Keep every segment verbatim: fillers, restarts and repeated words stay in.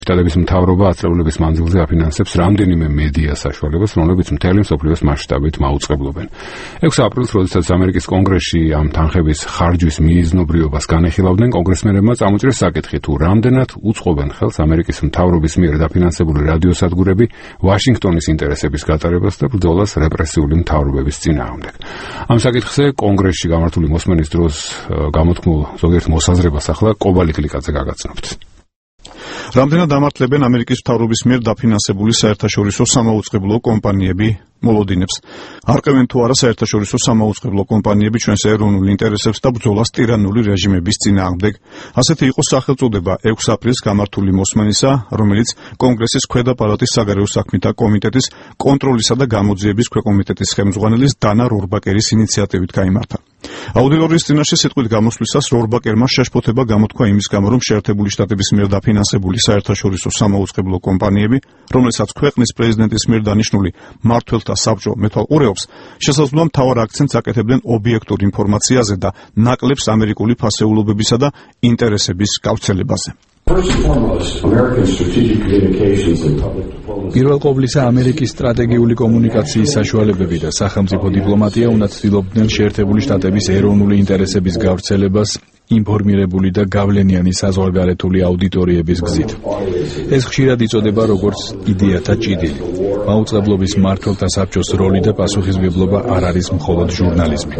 შტატების მთავრობა ათწლეულების მანძილზე აფინანსებს რამდენიმე მედია საშუალებას, რომლებიც მთელი მსოფლიოს მასშტაბით მაუწყებლობენ. ექვსი აპრილს, როდესაც ამერიკის კონგრესში ამ თანხების ხარჯვის მიიზნობრიობას განეხილავდნენ, კონგრესმენებმა წამოჭრეს საკითხი, თუ რამდენად უწყობენ ხელს ამერიკის მთავრობის მიერ დაფინანსებული რადიოსადგურები ვაშინგტონის ინტერესების გატარებას და ბრძოლას რეპრესიული მთავრობების წინააღმდეგ. ამ საკითხზე კონგრესში გამართული მოსმენის დროს გამოთქმულ ზოგიერთ მოსაზრებას ახლა კობალი კლიკაძე გაგაცნობთ. რამდენად ამართლებენ ამერიკის მთავრობის მიერ დაფინანსებული საერთაშორისო სამაუწყებლო კომპანიები მოლოდინებს. არყევენ თუ არა საერთაშორისო სამაუწყებლო კომპანიები ჩვენს ეროვნულ ინტერესებს და ბრძოლას ტირანული რეჟიმების წინააღმდეგ. ასეთი იყო სახელწოდება ექვსი აპრილს გამართული მოსმენისა, რომელიც კონგრესის ქვედა პალატის საგარეო საქმეთა კომიტეტის კონტროლისა და გამოძიების ქვეკომიტეტის ხელმძღვანელის დანა რორბაკერის ინიციატივით გაიმართა. აუდიტორიის წინაშე სიტყვით გამოსვლისას რორბაკერმა შეშფოთება გამოთქვა იმის გამო, რომ შეერთებული შტატების მიერ დაფინანსებული საერთაშორისო სამაუწყებლო კომპანიები, რომელსაც ქვეყნის პრეზიდენტის მიერ დანიშნული მმართველთა საბჭო მეთვალყურეობს, შესაძლოა მთავარ აქცენტს აკეთებდნენ ობიექტურ ინფორმაციაზე და ნაკლებს ამერიკული ფასეულობებისა და ინტერესების გავრცელებაზე. პირველ ყოვლისა ამერიკის სტრატეგიული კომუნიკაციის საშუალებები და სახელმწიფო დიპლომატია უნდა ცდილობდნენ შეერთებული შტატების ეროვნული ინტერესების გავრცელებას ინფორმირებული და გავლენიანი საზღვარგარეთული აუდიტორიების გზით. ეს ხშირად იწოდება როგორც იდეათა ჭიდილი. მაუწყებლობის მმართველთა საბჭოს როლი და პასუხისმგებლობა არ არის მხოლოდ ჟურნალიზმი.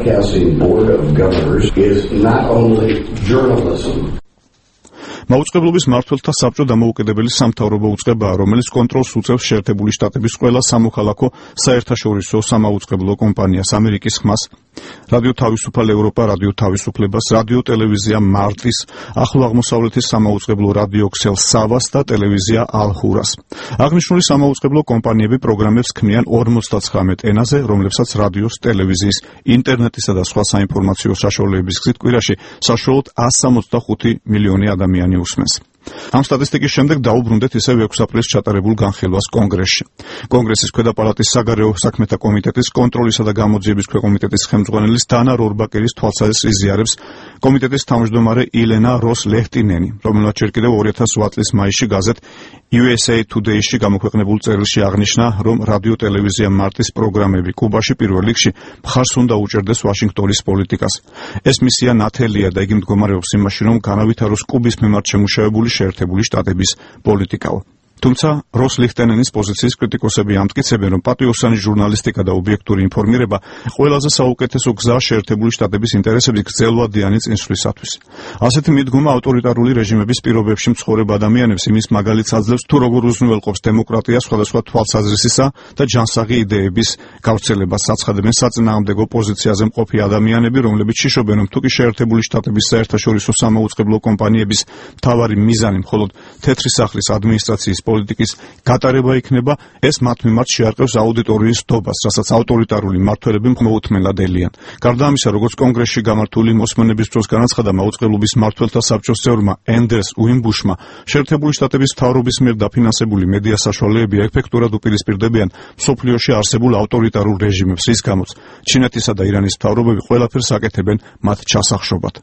მაუწყებლობის მმართველთა საბჭო დამოუკიდებელი სამთავრობო უწყებაა, რომელიც კონტროლს უწევს შეერთებული შტატების ყველა სამოქალაქო საერთაშორისო სამაუწყებლო კომპანიას, ამერიკის ხმას, რადიო თავისუფალ ევროპა, რადიო თავისუფლებას, რადიო ტელევიზია მარტის, ახლო აღმოსავლეთის სამაუწყებლო რადიო ქსელ სავას და ტელევიზია ალჰურას. აღნიშნული სამაუწყებლო კომპანიები პროგრამებს ქმნიან ორმოცდაცხრამეტ ენაზე, რომლებსაც რადიოს, ტელევიზიის, ინტერნეტისა და სხვა საინფორმაციო საშუალებების გზით კვირაში საშუალოდ ასს სამოცდახუთი მილიონი ადამიანი უსმენს. ამ სტატისტიკის შემდეგ დაუბრუნდეთ ისევ ექვსი აპრილს ჩატარებულ განხილვას კონგრესში. კონგრესის ქვედა პალატის საგარეო საქმეთა კომიტეტის კონტროლისა და გამოძიების ქვეკომიტეტის ხელმძღვანელის დანა რორბაკერის თვალსაზრისის იზიარებს კომიტეტის თავმჯდომარე ილენა როს-ლეჰტინენი, რომელმაც ჯერ კიდევ ორი ათას ოთხ წლის მაისში გაზეთ იუ ეს ეი Today-ში გამოქვეყნებულ წერილში აღნიშნა, რომ რადიო ტელევიზია მარტის პროგრამები კუბაში პირველ რიგში მხარს უნდა უჭერდეს ვაშინგტონის პოლიტიკას. ეს მისია ნათელია და იგი მდგომარეობს იმაში, რომ განავითაროს კუბის მიმართ შემუშავებული შეერთებული შტატების პოლიტიკაო. თუმცა როს-ლეჰტინენის პოზიციის კრიტიკოსები ამტკიცებენ, რომ პატიოსანი ჟურნალისტიკა და ობიექტური ინფორმირება ყველაზე საუკეთესო გზაა შეერთებული შტატების ინტერესების გრძელვადიანი წინსვლისათვის. ასეთი მიდგომა ავტორიტარული რეჟიმების პირობებში მცხოვრებ ადამიანებს იმის მაგალითს აძლევს, თუ როგორ უზრუნველყოფს დემოკრატია სხვადასხვა თვალსაზრისისა და ჯანსაღი იდეების გავრცელებას. აცხადებენ საწინააღმდეგო პოზიციაზე მყოფი ადამიანები, რომლებიც შიშობენ, რომ თუკი შეერთებული შტატების საერთაშორისო სამაუწყებლო კომპანიების მთავარი მიზანი მხოლოდ თეთრი სახლის ადმინისტრაციის პოლიტიკის გატარება იქნება, ეს მათ მიმართ შეარყევს აუდიტორიის დობას, რასაც ავტორიტარული მმართველები მოუთმენლად ელიან. გარდა ამისა, როგორც კონგრესში გამართული მოსმენების დროს განაცხადა მაუწყებლობის მმართველთა საბჭოს წევრმა ენდერს უიმბუშმა, შეერთებული შტატების მთავრობის მიერ დაფინანსებული მედია საშუალებები ეფექტურად უპირისპირდებიან მსოფლიოში არსებულ ავტორიტარულ რეჟიმებს, რის გამოც ჩინეთისა და ირანის მთავრობები ყველაფერს აკეთებენ მათ ჩასახშობად.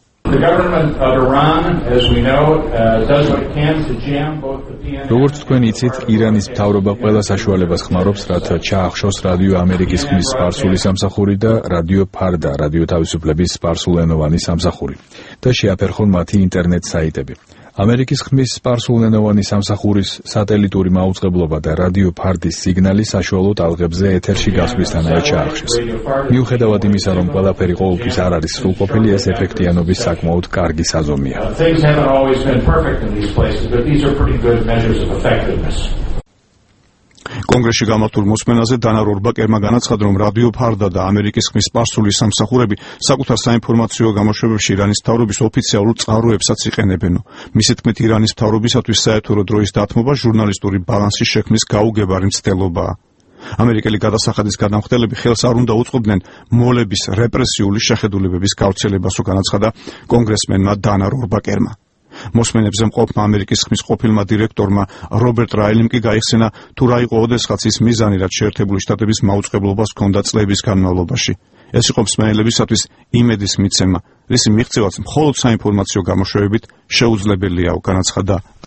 როგორც თქვენ იცით, ირანის მთავრობა ყველა საშუალებას ხმარობს, რათა ჩაახშოს რადიო ამერიკის ხმის სპარსული სამსახური და რადიო ფარდა, რადიო თავისუფლების სპარსულენოვანი სამსახური და შეაფერხონ მათი ინტერნეტ საიტები. ამერიკის ხმის სპარსულენოვანი სამსახურის სატელიტური მაუწყებლობა და რადიო ფარდის სიგნალი საშუალო ტალღებზე ეთერში გასვლისთანავე ჩაახშეს. მიუხედავად იმისა, რომ ყველაფერი ყოველთვის არ არის სრულყოფილი, ეს ეფექტიანობის საკმაოდ კარგი საზომია. კონგრესში გამართულ მოსმენაზე დანა რორბაკერმა განაცხადა, რომ რადიო ფარდა და ამერიკის ხმის სპარსული სამსახურები საკუთარ საინფორმაციო გამოშვებებში ირანის მთავრობის ოფიციალურ წყაროებსაც იყენებენო. მისი თქმით, ირანის მთავრობისათვის საეთურო დროის დათმობა ჟურნალისტური ბალანსის შექმნის გაუგებარი მცდელობაა. ამერიკელი გადასახადის გადამხდელები ხელს არ უნდა უწყობდნენ მოლების რეპრესიული შეხედულებების გავრცელებას, განაცხადა კონგრესმენმა დანა რორბაკერმა. მოსმენებზე მყოფმა ამერიკის ხმის ყოფილმა დირექტორმა რობერტ რაილიმ კი გაიხსენა, თუ რა იყო ოდესღაც ის მიზანი, რაც შეერთებული შტატების მაუწყებლობას ჰქონდა წლების განმავლობაში. ეს იყო მსმენელებისათვის იმედის მიცემა, რისი მიღწევაც მხოლოდ საინფორმაციო გამოშვებებით შეუძლებელიაო, განაცხადა